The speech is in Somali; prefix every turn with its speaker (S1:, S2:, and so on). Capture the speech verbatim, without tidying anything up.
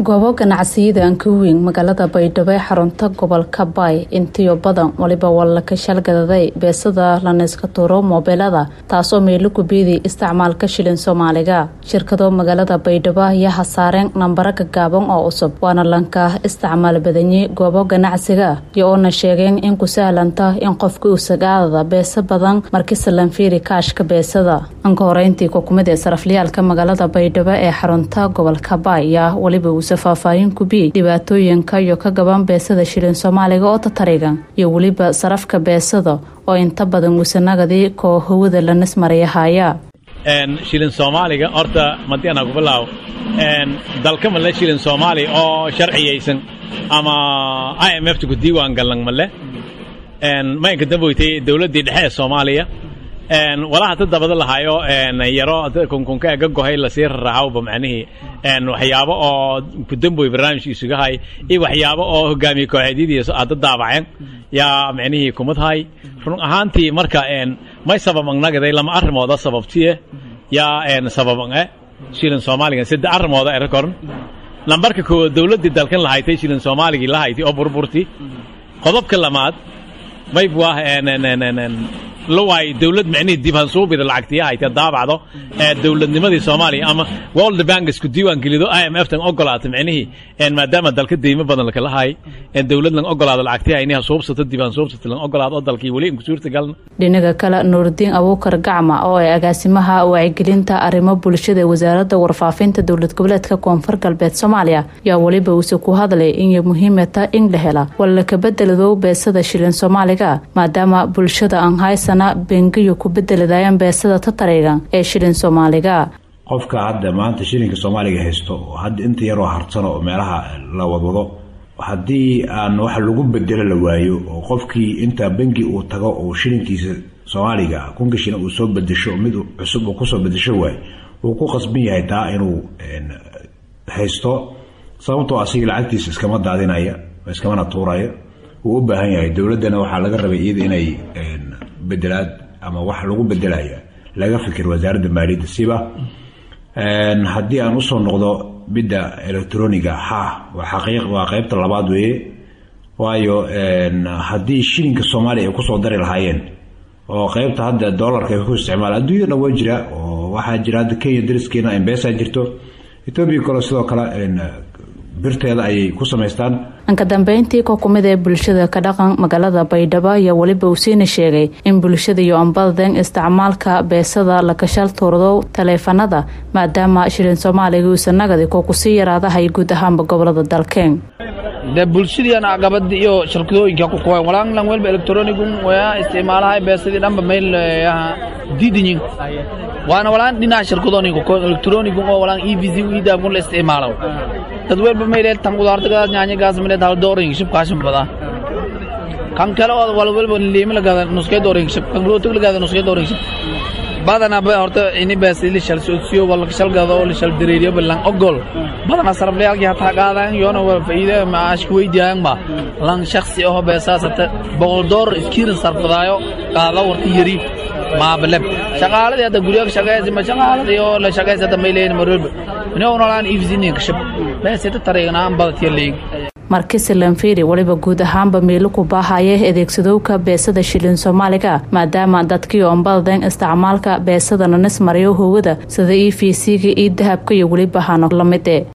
S1: goobo ganacsiyada aan ka weyn magaalada Baydhabo ee xarunta gobolka Bay intiyo badan waliba wala ka shalgadaday beesada la iska tuuro mobilada taasoo meel ku biidi isticmaalka shilin Soomaaliga shirkado magaalada Baydhabo ayaa hasaareen nambar gaaban oo cusub waana lanka isticmaal badani goobo ganacsiga iyo oo sheegeen in ku sahlanta in qofku uu sagaada beesa badan markii salan fiiri kaashka beesada anka horeyntii ku kumid ee sarafliyalka magaalada Baydhabo ee xarunta gobolka Bay ya waliba faafaahin ku bi dhibaatooyinka iyo ka gaban beesada shilin Soomaaliga oo tatarigan iyo waliba sarafka beesada oo inta badan musanagadi ko hawada la nismariyahaya
S2: een shilin Soomaaliga horta madina ku bilaaw een dalka ma la shilin Soomaali oo sharciyeysan ama I M F ku diiwaan galan ma leh een ma inka daboytay dawladda dhexe Soomaaliya een walaha tadabada lahayo een yaro kun ka go'ay la sii raaco macnaheedu een waxyaabo oo ku damboy barnaamijkiisu gahay iyo waxyaabo oo hogaamiye kooxdiisa aad daabaceen yaa macnaheedu kumad hay run ahaantii marka een may sabab magnaday lama arrimooda sababtiye yaa een sababan ah shilin Soomaaliga saddex arrimooda ay rekoorn lambarka ko dawladda dalkan lahayd shilin Soomaaliga lahayd oo burburti qodobka lamaad may buah een een لو أي دولة معني ديبان صوب إذا العكتية هاي تدابعه الدولة نمدي Soomaaliya أما World Bank سكديوان كليدو I M F تن أقولات معنيه إن ما دام الدلك ديما بدل لك هاي الدولة لن أقولات العكتية إنها صوب ست ديبان صوب ست لن أقولات أضل كي ولي مكسور تقلنا.
S1: لنجا كلا نور الدين أبو كرجعمة أو أجاسمها وعجلينتا أريما بولشة وزارة ورفافين تدولة قبلت كقوم فرق البيت Soomaaliya يا ولي بوسكو هذا لي إن مهمة إن لهلا ولا كبدل ذو بسد شيلين Soomaaliga ما دام بولشة عن هاي bangiyo ku bedeladayaan beesada tatarigan ee shilin Soomaaliga
S3: qofka hadda maanta shilinka Soomaaliga haysto hadda inta yar oo harsan oo meelaha la wadwado hadii aan wax lagu bedelo la waayo oo qofkii inta bangi uu tago oo shilinkiisa Soomaaliga kunka shilin uu soo bedesho mid cusub oo ku soo bedesho way uu ku qasban yahay taa inuu haysto sababtoo asiga lacagtiisa iskama daadinaya iskama tuuraya uu u baahan yahay dawladana waxa laga rabay iyada inay بدلات أما واحد لقوا بدلايا لا فكر وزارة المالية السبا أن هدي أن أصلا نقضى بدأ إلكترونيكا ها وحقيقة وقيبة طلبات ويه وأيو أن هدي الشيلين كالصومالي يقصوا دار الهاين وقيبة هذا الدولار كيف يكون استعمال أدوية نوجرة وواحد جراد كي يدرس كينا إن بيسا جرتو يتوبي كلا سلو كلا إن birteeda ay ku sameystaan
S1: anka dambeyntii ko kumid ee bulshada ka dhaqan magaalada Baydhabo ayaa waliba uu siin sheegay in bulshada iyo ambaldan isticmaalka beesada la kashal toordo taleefanada maadaama shilin Soomaaliga uu sanagadi ko ku sii yaraada hay guud ahaan gobolada dalkeen
S4: da bulshadana gabad iyo shirkadooyinka ku qoyn walaan lan walba electronic waa isticmaalahay beesadii dhanba meel diidin waana walaan dhinaca shirkadooyinka ku electronic oo walaan E V C u idaab kun la isticmaalo dad walba meel tan qudaarta gaas nyaanya gaas meel dal doorin shib kaashin bada kan kale oo wal walba leem la gaada nuskay doorin shib kan rootug la gaada nuskay doorin shib badana ba horta ini beesili shal soosiyo wal shal gaado wal shal direeriyo balan ogol badana sarfliyalki hatta gaadaan yoona wal faa'iido maash ku weydiyaan ba lan shakhsi oo beesasata boqol dollar iskiin sarfadaayo qaada warti yari ما بلب شغالة هذا قرية شغالة زي ما شغالة يو لا شغالة هذا ميلين مريب هنا ونالان إفزيني كشب بس هذا طريقنا عم بضت يلين
S1: markii salan fiiri waliba guud ahaanba meelo ku baahaya adeegsadowka beesada shilin Soomaaliga maadaama dadkii oo ambaldan isticmaalka beesada nismariyo hawada sida E V C-ga iyo dahabka iyo waliba hano lamid